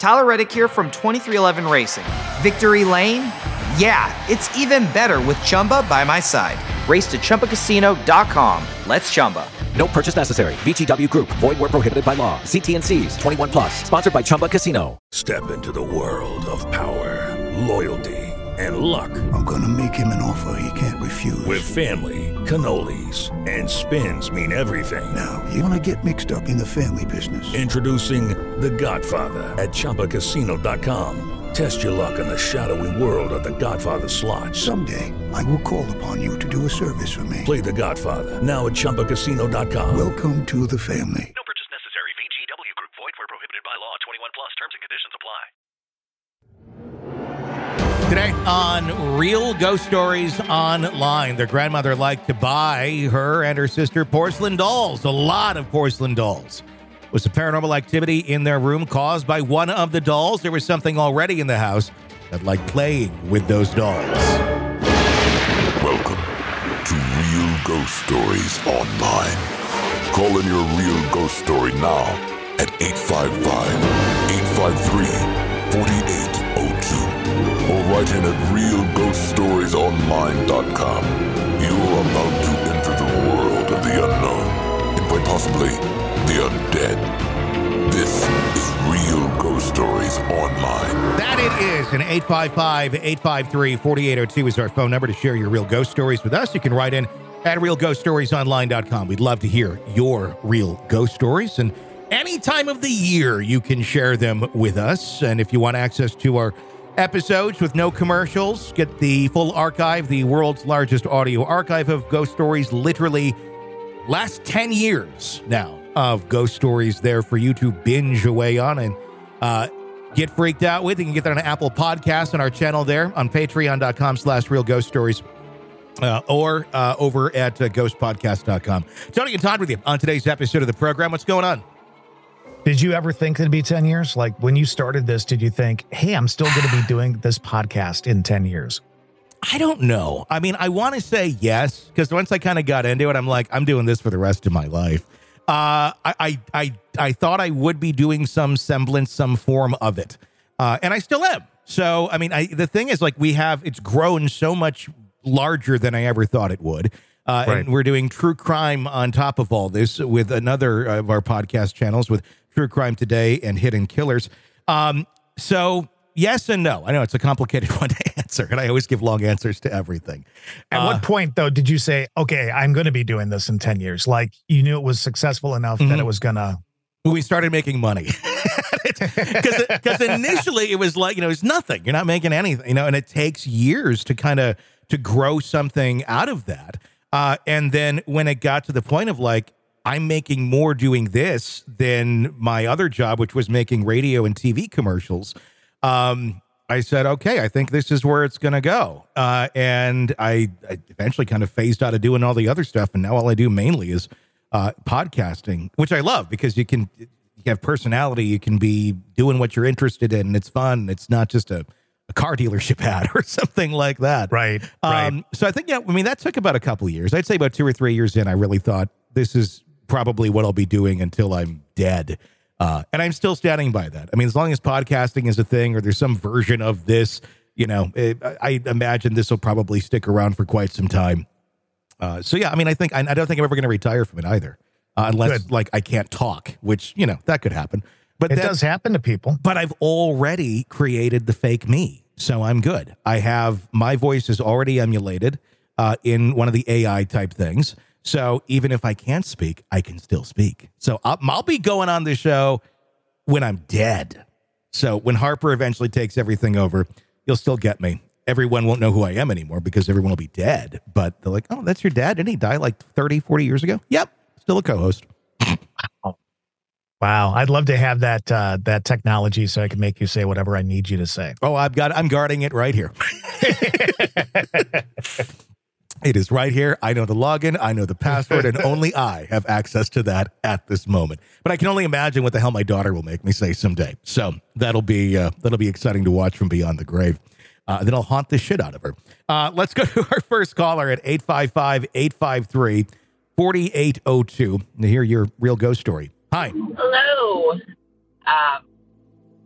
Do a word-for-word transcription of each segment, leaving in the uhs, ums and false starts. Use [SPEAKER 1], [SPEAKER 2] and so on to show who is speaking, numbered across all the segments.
[SPEAKER 1] Tyler Reddick here from twenty-three eleven Racing. Victory Lane? Yeah, it's even better with Chumba by my side. Race to Chumba Casino dot com. Let's Chumba.
[SPEAKER 2] No purchase necessary. V G W Group. Void where prohibited by law. See T and C's. twenty-one plus. Sponsored by Chumba Casino.
[SPEAKER 3] Step into the world of power, loyalty, and luck.
[SPEAKER 4] I'm gonna make him an offer he can't refuse.
[SPEAKER 3] With family, cannolis, and spins mean everything.
[SPEAKER 4] Now, you wanna get mixed up in the family business.
[SPEAKER 3] Introducing The Godfather at Chumba Casino dot com. Test your luck in the shadowy world of The Godfather slot.
[SPEAKER 4] Someday, I will call upon you to do a service for me.
[SPEAKER 3] Play The Godfather, now at Chumba Casino dot com.
[SPEAKER 4] Welcome to the family.
[SPEAKER 5] No purchase necessary. V G W Group. Void where prohibited by law. twenty-one plus. Terms and conditions apply.
[SPEAKER 6] Today on Real Ghost Stories Online, their grandmother liked to buy her and her sister porcelain dolls, a lot of porcelain dolls. Was the paranormal activity in their room caused by one of the dolls? There was something already in the house that liked playing with those dolls.
[SPEAKER 7] Welcome to Real Ghost Stories Online. Call in your real ghost story now at eight five five, eight five three, four eight zero two or write in at real ghost stories online dot com. You are about to enter the world of the unknown and quite possibly the undead. This is Real Ghost Stories Online.
[SPEAKER 6] That it is. And eight five five, eight five three, four eight zero two is our phone number to share your real ghost stories with us. You can write in at real ghost stories online dot com. We'd love to hear your real ghost stories. And any time of the year, you can share them with us. And if you want access to our episodes with no commercials, get the full archive, the world's largest audio archive of ghost stories, literally last ten years now of ghost stories there for you to binge away on and uh, get freaked out with. You can get that on Apple Podcasts on our channel there on patreon dot com slash real ghost stories uh, or uh, over at uh, ghost podcast dot com. Tony and Todd with you on today's episode of the program. What's going on?
[SPEAKER 8] Did you ever think it'd be ten years? Like when you started this, did you think, hey, I'm still going to be doing this podcast in ten years?
[SPEAKER 6] I don't know. I mean, I want to say yes, because once I kind of got into it, I'm like, I'm doing this for the rest of my life. Uh, I, I, I, I thought I would be doing some semblance, some form of it. Uh, and I still am. So, I mean, I, the thing is like we have, it's grown so much larger than I ever thought it would. Uh, right. And we're doing true crime on top of all this with another of our podcast channels with True Crime Today and Hidden Killers. Um, so yes and no. I know it's a complicated one to answer, and I always give long answers to everything.
[SPEAKER 8] At uh, what point, though, did you say, okay, I'm going to be doing this in ten years? Like you knew it was successful enough mm-hmm. that it was going to...
[SPEAKER 6] We started making money. Because initially it was like, you know, it's nothing. You're not making anything, you know, and it takes years to kind of to grow something out of that. Uh, and then when it got to the point of like, I'm making more doing this than my other job, which was making radio and T V commercials. Um, I said, okay, I think this is where it's going to go. Uh, and I, I eventually kind of phased out of doing all the other stuff. And now all I do mainly is uh, podcasting, which I love because you can you have personality. You can be doing what you're interested in. And it's fun. It's not just a, a car dealership ad or something like that.
[SPEAKER 8] Right.
[SPEAKER 6] Um,
[SPEAKER 8] right.
[SPEAKER 6] So I think, yeah, I mean, that took about a couple of years. I'd say about two or three years in, I really thought this is probably what I'll be doing until I'm dead. Uh, and I'm still standing by that. I mean, as long as podcasting is a thing or there's some version of this, you know, it, I imagine this will probably stick around for quite some time. Uh, so, yeah, I mean, I think I, I don't think I'm ever going to retire from it either, uh, unless Good. like I can't talk, which, you know, that could happen. But
[SPEAKER 8] it
[SPEAKER 6] that,
[SPEAKER 8] does happen to people.
[SPEAKER 6] But I've already created the fake me. So I'm good. I have my voice is already emulated uh, in one of the A I type things. So even if I can't speak, I can still speak. So I'll, I'll be going on the show when I'm dead. So when Harper eventually takes everything over, you'll still get me. Everyone won't know who I am anymore because everyone will be dead. But they're like, oh, that's your dad? Didn't he die like thirty, forty years ago? Yep. Still a co-host.
[SPEAKER 8] Wow. Wow. I'd love to have that uh, that technology so I can make you say whatever I need you to say.
[SPEAKER 6] Oh, I've got I'm guarding it right here. It is right here. I know the login. I know the password, and only I have access to that at this moment. But I can only imagine what the hell my daughter will make me say someday. So that'll be uh, that'll be exciting to watch from beyond the grave. Uh, then I'll haunt the shit out of her. Uh, let's go to our first caller at eight five five, eight five three, four eight zero two to hear your real ghost story. Hi.
[SPEAKER 9] Hello. Um,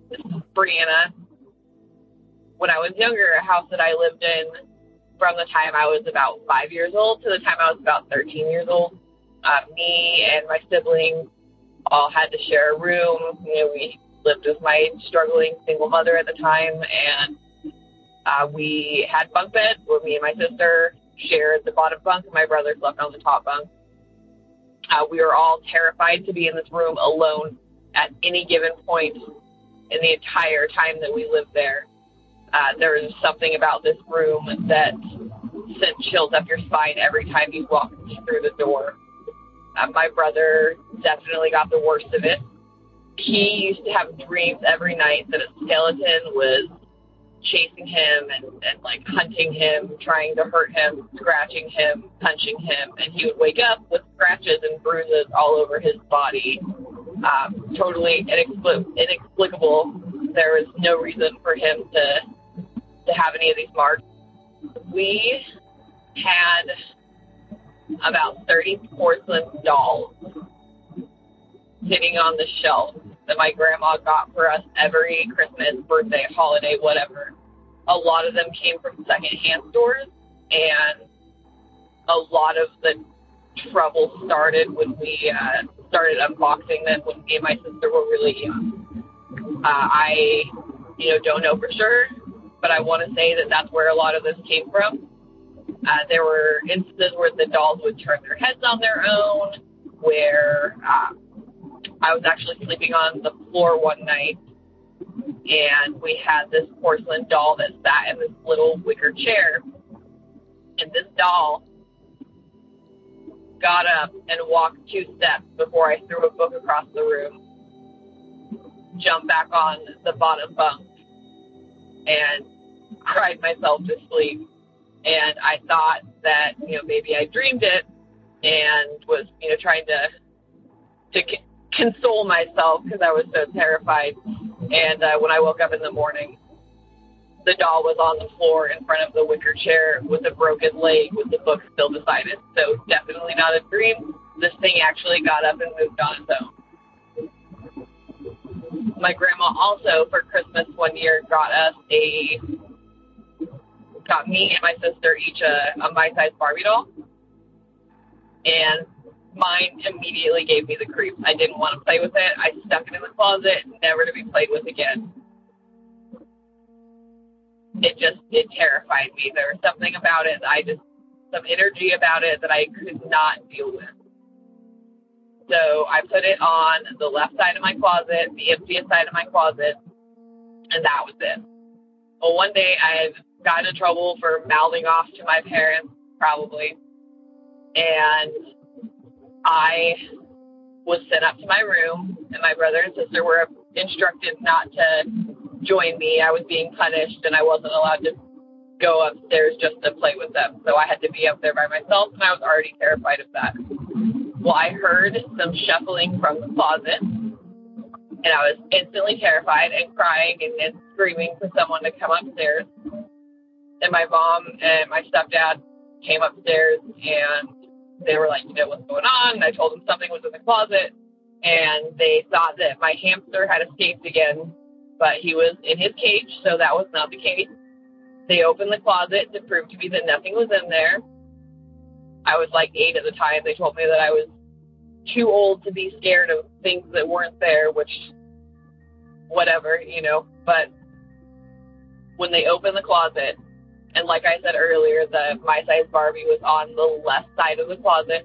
[SPEAKER 9] This is Brianna. When I was younger, a house that I lived in from the time I was about five years old to the time I was about thirteen years old, uh, me and my siblings all had to share a room. You know, we lived with my struggling single mother at the time, and uh, we had bunk beds where me and my sister shared the bottom bunk, and my brother slept on the top bunk. Uh, we were all terrified to be in this room alone at any given point in the entire time that we lived there. Uh, there was something about this room that sent chills up your spine every time you walked through the door. Uh, my brother definitely got the worst of it. He used to have dreams every night that a skeleton was chasing him and, and like hunting him, trying to hurt him, scratching him, punching him, and he would wake up with scratches and bruises all over his body. Um, totally inexpl- inexplicable. There was no reason for him to to have any of these marks. We had about thirty porcelain dolls sitting on the shelf that my grandma got for us every Christmas, birthday, holiday, whatever. A lot of them came from secondhand stores, and a lot of the trouble started when we uh, started unboxing them when me and my sister were really young. Uh, I, you know, don't know for sure, but I want to say that that's where a lot of this came from. Uh, there were instances where the dolls would turn their heads on their own, where uh, I was actually sleeping on the floor one night, and we had this porcelain doll that sat in this little wicker chair, and this doll got up and walked two steps before I threw a book across the room, jumped back on the bottom bunk, and cried myself to sleep. And I thought that, you know, maybe I dreamed it and was, you know, trying to to c- console myself because I was so terrified. And uh, when I woke up in the morning, the doll was on the floor in front of the wicker chair with a broken leg with the book still beside it. So definitely not a dream. This thing actually got up and moved on its own. My grandma also, for Christmas one year, got us a, got me and my sister each a, a my-size Barbie doll. And mine immediately gave me the creeps. I didn't want to play with it. I stuck it in the closet, never to be played with again. It just, it terrified me. There was something about it, I just, some energy about it that I could not deal with. So I put it on the left side of my closet, the emptiest side of my closet, and that was it. Well, one day I got into trouble for mouthing off to my parents, probably, and I was sent up to my room, and my brother and sister were instructed not to join me. I was being punished, and I wasn't allowed to go upstairs just to play with them. So I had to be up there by myself, and I was already terrified of that. Well, I heard some shuffling from the closet, and I was instantly terrified and crying and, and screaming for someone to come upstairs. And my mom and my stepdad came upstairs, and they were like, you know, what's going on? And I told them something was in the closet, and they thought that my hamster had escaped again, but he was in his cage, so that was not the case. They opened the closet to prove to me that nothing was in there. I was like eight at the time. They told me that I was too old to be scared of things that weren't there, which, whatever, you know. But when they opened the closet, and like I said earlier, the my-size Barbie was on the left side of the closet.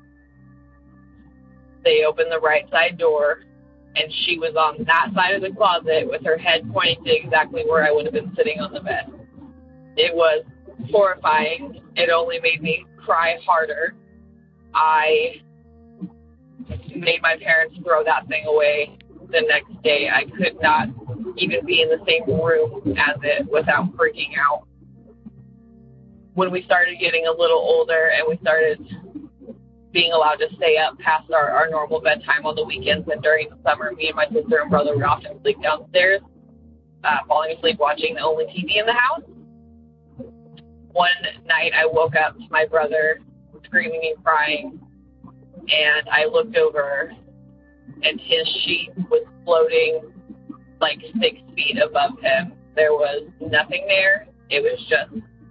[SPEAKER 9] They opened the right side door, and she was on that side of the closet with her head pointing to exactly where I would have been sitting on the bed. It was horrifying. It only made me cry harder. I made my parents throw that thing away the next day. I could not even be in the same room as it without freaking out. When we started getting a little older and we started being allowed to stay up past our, our normal bedtime on the weekends and during the summer, me and my sister and brother would often sleep downstairs, uh, falling asleep watching the only T V in the house. One night I woke up to my brother screaming and crying, and I looked over, and his sheet was floating like six feet above him. There was nothing there. It was just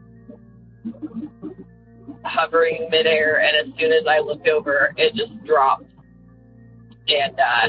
[SPEAKER 9] hovering midair, and as soon as I looked over, it just dropped. And uh,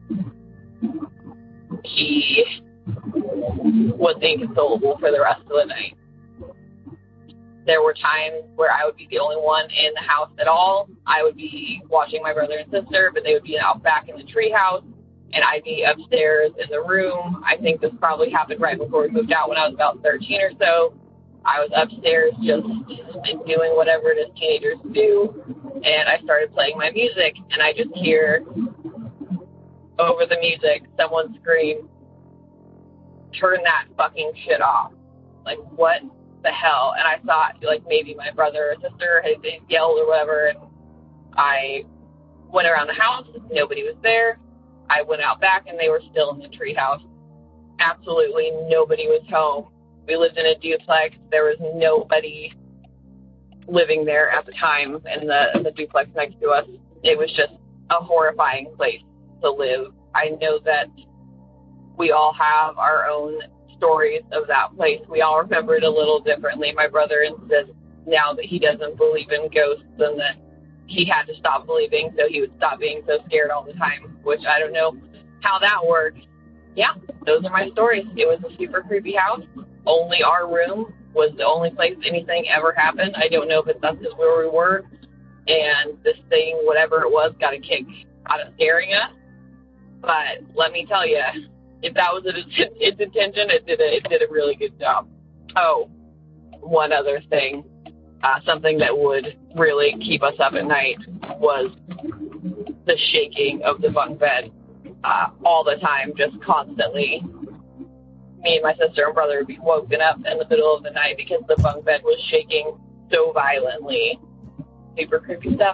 [SPEAKER 9] he was inconsolable for the rest of the night. There were times where I would be the only one in the house at all. I would be watching my brother and sister, but they would be out back in the treehouse, and I'd be upstairs in the room. I think this probably happened right before we moved out when I was about thirteen or so. I was upstairs just doing whatever it is teenagers do, and I started playing my music, and I just hear over the music someone scream, "Turn that fucking shit off." Like, what the hell? And I thought, like, maybe my brother or sister had yelled or whatever, and I went around the house. Nobody was there. I went out back, and they were still in the treehouse. Absolutely nobody was home. We lived in a duplex. There was nobody living there at the time in the, in the duplex next to us. It was just a horrifying place to live. I know that we all have our own stories of that place. We all remember it a little differently. My brother insists now that he doesn't believe in ghosts and that he had to stop believing so he would stop being so scared all the time, which I don't know how that works. Yeah, those are my stories. It was a super creepy house. Only our room was the only place anything ever happened. I don't know if it's us just where we were, and this thing, whatever it was, got a kick out of scaring us. But let me tell you, if that was its intention, it did a, it did a really good job. Oh, one other thing, uh, something that would really keep us up at night was the shaking of the bunk bed uh, all the time, just constantly. Me and my sister and brother would be woken up in the middle of the night because the bunk bed was shaking so violently. Super creepy stuff.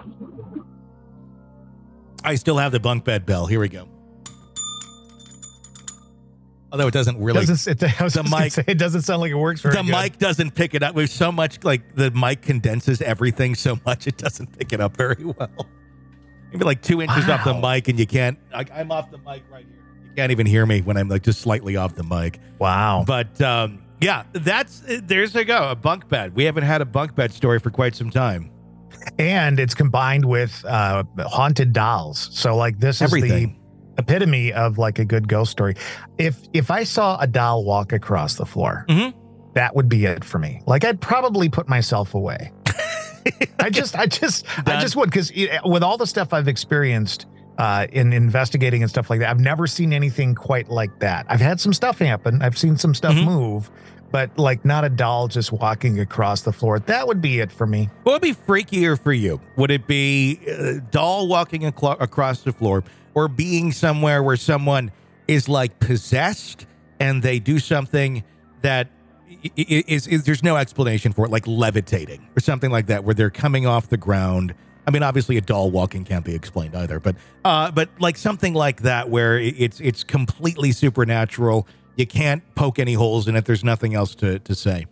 [SPEAKER 6] I still have the bunk bed bell. Here we go. Although it doesn't really.
[SPEAKER 8] Doesn't, it, I was
[SPEAKER 6] the
[SPEAKER 8] just
[SPEAKER 6] mic,
[SPEAKER 8] say, it doesn't sound like it works very
[SPEAKER 6] The
[SPEAKER 8] good.
[SPEAKER 6] mic doesn't pick it up. There's so much, like, the mic condenses everything so much it doesn't pick it up very well. Maybe like two inches
[SPEAKER 8] Wow.
[SPEAKER 6] off the mic, and you can't. I, I'm off the mic right here. You can't even hear me when I'm like just slightly off the mic.
[SPEAKER 8] Wow.
[SPEAKER 6] But um, yeah, that's there's a go. A bunk bed. We haven't had a bunk bed story for quite some time.
[SPEAKER 8] And it's combined with uh, haunted dolls. So, like, this is
[SPEAKER 6] Everything.
[SPEAKER 8] the epitome of like a good ghost story. If if I saw a doll walk across the floor,
[SPEAKER 6] Mm-hmm.
[SPEAKER 8] that would be it for me. Like, I'd probably put myself away. I just, I just, I just would, because with all the stuff I've experienced uh, in investigating and stuff like that, I've never seen anything quite like that. I've had some stuff happen. I've seen some stuff
[SPEAKER 6] Mm-hmm.
[SPEAKER 8] move, but like not a doll just walking across the floor. That would be it for me.
[SPEAKER 6] What would be freakier for you? Would it be a doll walking aclo- across the floor, or being somewhere where someone is like possessed and they do something that is, is there's no explanation for it, like levitating or something like that, where they're coming off the ground? I mean, obviously a doll walking can't be explained either, but uh, but like something like that where it's it's completely supernatural. You can't poke any holes in it. There's nothing else to, to say.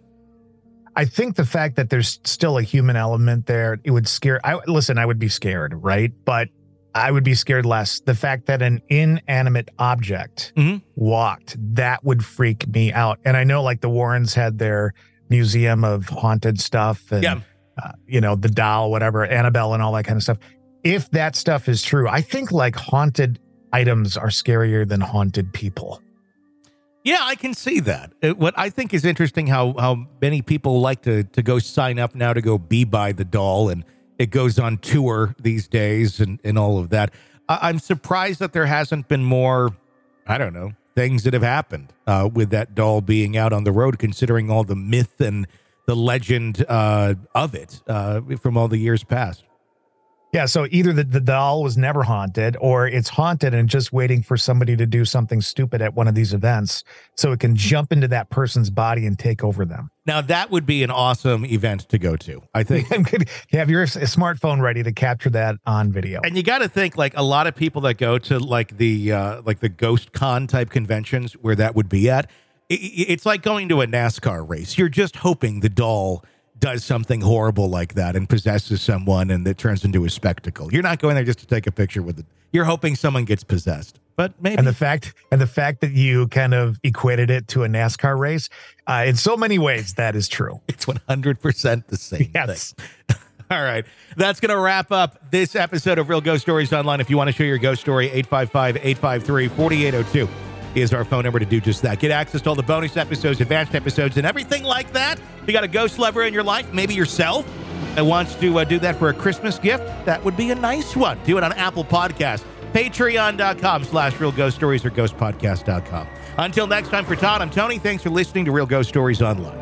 [SPEAKER 8] I think the fact that there's still a human element there, it would scare. I listen, I would be scared, right? But I would be scared less. The fact that an inanimate object
[SPEAKER 6] Mm-hmm.
[SPEAKER 8] walked, that would freak me out. And I know, like, the Warrens had their museum of haunted stuff, and
[SPEAKER 6] Yeah.
[SPEAKER 8] uh, you know, the doll, whatever, Annabelle, and all that kind of stuff. If that stuff is true, I think like haunted items are scarier than haunted people.
[SPEAKER 6] Yeah, I can see that. Uh, What I think is interesting, how how many people like to to go sign up now to go be by the doll, and it goes on tour these days and, and all of that. I, I'm surprised that there hasn't been more, I don't know, things that have happened uh, with that doll being out on the road, considering all the myth and the legend uh, of it uh, from all the years past.
[SPEAKER 8] Yeah, so either the, the doll was never haunted, or it's haunted and just waiting for somebody to do something stupid at one of these events so it can jump into that person's body and take over them.
[SPEAKER 6] Now, that would be an awesome event to go to, I think.
[SPEAKER 8] Have your s- smartphone ready to capture that on video.
[SPEAKER 6] And you got to think, like, a lot of people that go to like the uh, like the Ghost Con type conventions where that would be at, it, it's like going to a NASCAR race. You're just hoping the doll does something horrible like that and possesses someone, and it turns into a spectacle. You're not going there just to take a picture with it. You're hoping someone gets possessed. but maybe.
[SPEAKER 8] And the fact and the fact that you kind of equated it to a NASCAR race, uh, in so many ways, that is true.
[SPEAKER 6] It's one hundred percent the same
[SPEAKER 8] yes.
[SPEAKER 6] thing. All right. That's going to wrap up this episode of Real Ghost Stories Online. If you want to share your ghost story, eight five five, eight five three, four eight zero two is our phone number to do just that. Get access to all the bonus episodes, advanced episodes, and everything like that. If you got a ghost lover in your life, maybe yourself, that wants to uh, do that for a Christmas gift, that would be a nice one. Do it on Apple Podcasts, patreon.com slash Real Ghost Stories or ghost podcast dot com. Until next time, for Todd, I'm Tony. Thanks for listening to Real Ghost Stories Online.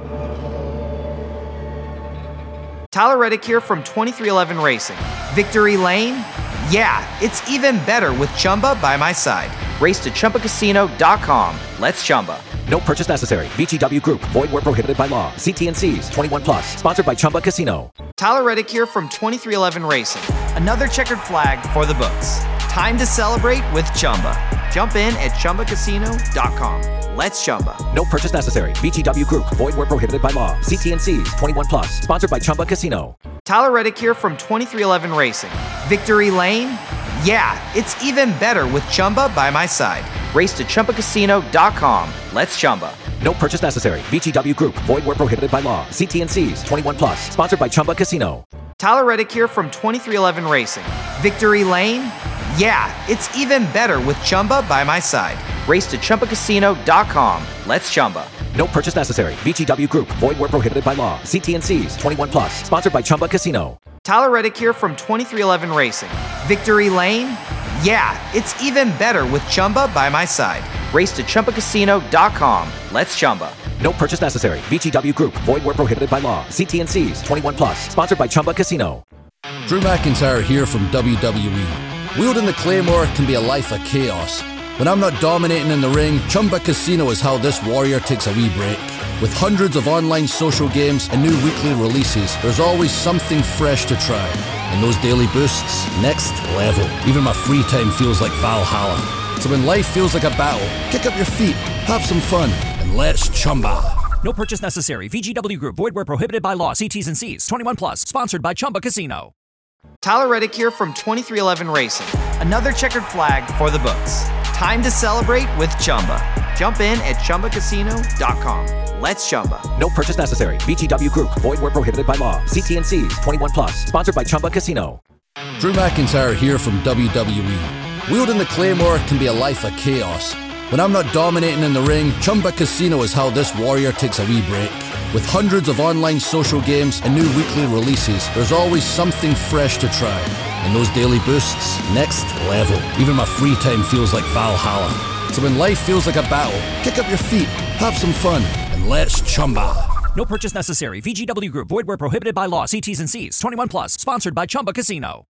[SPEAKER 1] Tyler Reddick here from twenty-three eleven Racing. Victory Lane? Yeah, it's even better with Chumba by my side. Race to Chumba Casino dot com. Let's Chumba.
[SPEAKER 2] No purchase necessary. V G W Group. Void where prohibited by law. See T N Cs. twenty-one plus. Sponsored by Chumba Casino.
[SPEAKER 1] Tyler Reddick here from twenty-three eleven Racing. Another checkered flag for the books. Time to celebrate with Chumba. Jump in at Chumba Casino dot com. Let's Chumba.
[SPEAKER 2] No purchase necessary. V G W Group. Void where prohibited by law. See T N Cs. twenty-one plus. Sponsored by Chumba Casino.
[SPEAKER 1] Tyler Reddick here from twenty-three eleven Racing. Victory Lane? Yeah, it's even better with Chumba by my side. Race to Chumba Casino dot com. Let's Chumba.
[SPEAKER 2] No purchase necessary. V G W Group. Void where prohibited by law. See T N Cs. twenty-one plus. Sponsored by Chumba Casino.
[SPEAKER 1] Tyler Reddick here from twenty-three eleven Racing. Victory Lane? Yeah, it's even better with Chumba by my side. Race to Chumba Casino dot com. Let's Chumba.
[SPEAKER 2] No purchase necessary. V G W Group. Void where prohibited by law. See T N Cs. twenty-one plus. Sponsored by Chumba Casino.
[SPEAKER 1] Tyler Reddick here from twenty-three eleven Racing. Victory Lane? Yeah, it's even better with Chumba by my side. Race to Chumba Casino dot com. Let's Chumba.
[SPEAKER 2] No purchase necessary. V G W Group. Void where prohibited by law. See T N Cs. twenty-one plus. Sponsored by Chumba Casino.
[SPEAKER 10] Drew McIntyre here from W W E. Wielding the Claymore can be a life of chaos. When I'm not dominating in the ring, Chumba Casino is how this warrior takes a wee break. With hundreds of online social games and new weekly releases, there's always something fresh to try. And those daily boosts, next level. Even my free time feels like Valhalla. So when life feels like a battle, kick up your feet, have some fun, and let's Chumba.
[SPEAKER 11] No purchase necessary. V G W Group. Void where prohibited by law. See T's and C's. twenty-one plus. Sponsored by Chumba Casino.
[SPEAKER 1] Tyler Reddick here from twenty-three eleven Racing. Another checkered flag for the books. Time to celebrate with Chumba. Jump in at Chumba Casino dot com. Let's Chumba.
[SPEAKER 2] No purchase necessary. V G W Group. Void where prohibited by law. See T N Cs. twenty-one plus. Sponsored by Chumba Casino.
[SPEAKER 10] Drew McIntyre here from W W E. Wielding the Claymore can be a life of chaos. When I'm not dominating in the ring, Chumba Casino is how this warrior takes a wee break. With hundreds of online social games and new weekly releases, there's always something fresh to try. And those daily boosts, next level. Even my free time feels like Valhalla. So when life feels like a battle, kick up your feet, have some fun, and let's Chumba.
[SPEAKER 11] No purchase necessary. V G W Group. Void where prohibited by law. See T's and C's. twenty-one plus. Sponsored by Chumba Casino.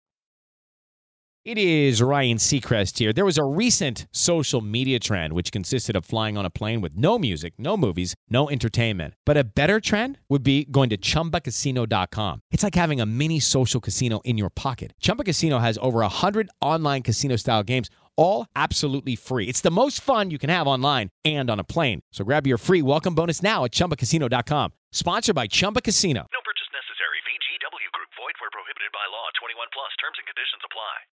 [SPEAKER 12] It is Ryan Seacrest here. There was a recent social media trend which consisted of flying on a plane with no music, no movies, no entertainment. But a better trend would be going to Chumba Casino dot com. It's like having a mini social casino in your pocket. Chumba Casino has over one hundred online casino-style games, all absolutely free. It's the most fun you can have online and on a plane. So grab your free welcome bonus now at Chumba Casino dot com. Sponsored by Chumba Casino.
[SPEAKER 5] No purchase necessary. V G W Group. Void where prohibited by law. twenty-one plus. Terms and conditions apply.